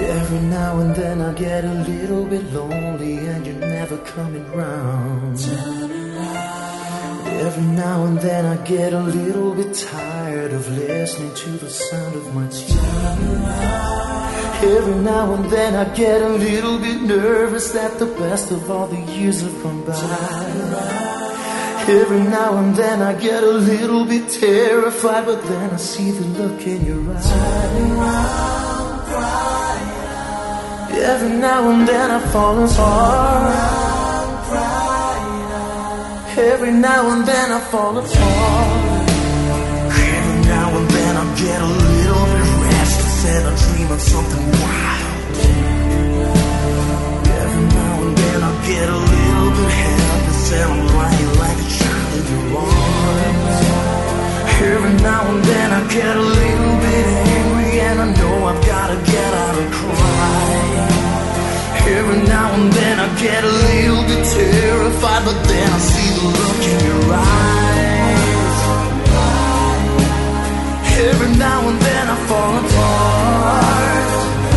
Every now and then I get a little bit lonely and you're never coming round. Every now and then I get a little bit tired of listening to the sound of my tears. Every now and then I get a little bit nervous that the best of all the years have gone by. Every now and then I get a little bit terrified, but then I see the look in your eyes. Every now and then I fall apart. Every now and then I fall apart. Every now and then I get a little bit restless and I dream of something wild. Every now and then I get a little bit helpless and I'm lying like a child in your arms. Every now and then I get a little bit angry and I know I've gotta get out and cry. Every now and then I get a little bit terrified, but then I see the look in your eyes. Every now and then I fall apart.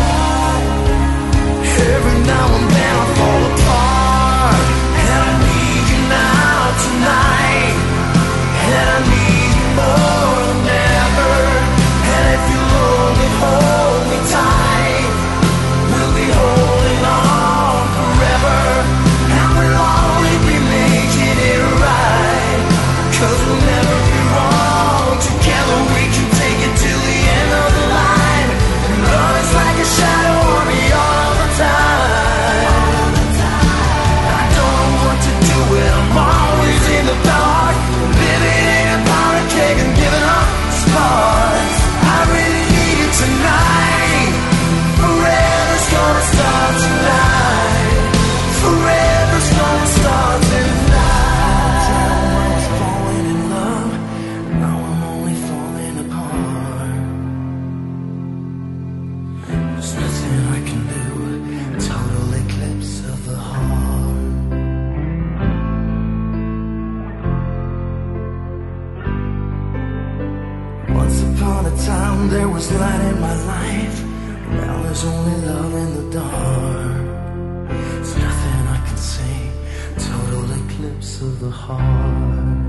Every now and then I fall apart. And I need you now tonight. And I need you more than ever. And if you'll only hold me tight, we'll be holding on forever. And we'll only be making it right. 'Cause we'll never be wrong. Together we can take it till the end of the line. And love is like a shadow on me all the time. I don't know what to do when I'm always in the dark. Living in a powder keg and giving up sparks. I really need it tonight. Forever's gonna start tonight. Forever's gonna start tonight. I was falling in love, now I'm only falling apart. There's nothing I can do, total eclipse of the heart. Once upon a time there was light in my life. Now there's only love in the dark. There's nothing I can say, total eclipse of the heart.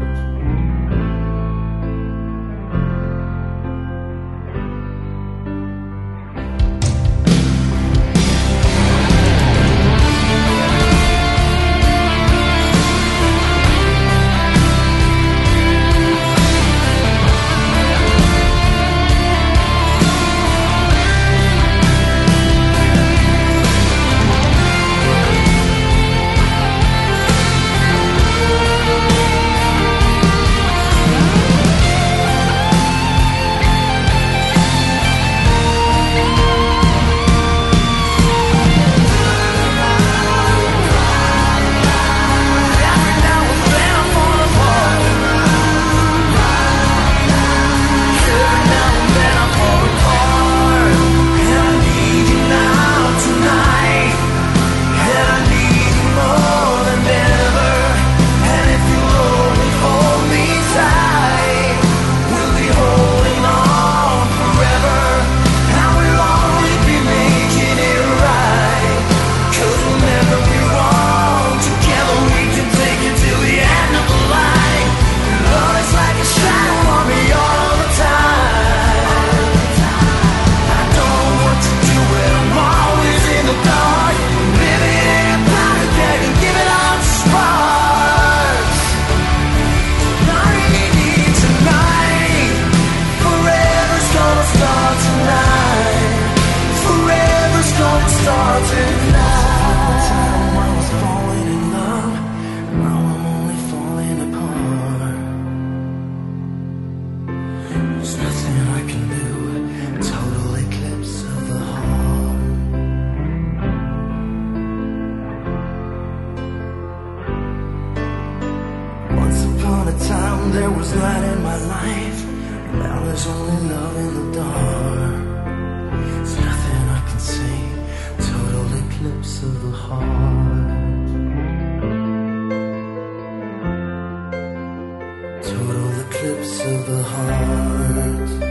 There's nothing I can do, total eclipse of the heart. Once upon a time there was light in my life. Now there's only love in the dark. There's nothing I can say, total eclipse of the heart. Total eclipse of the heart.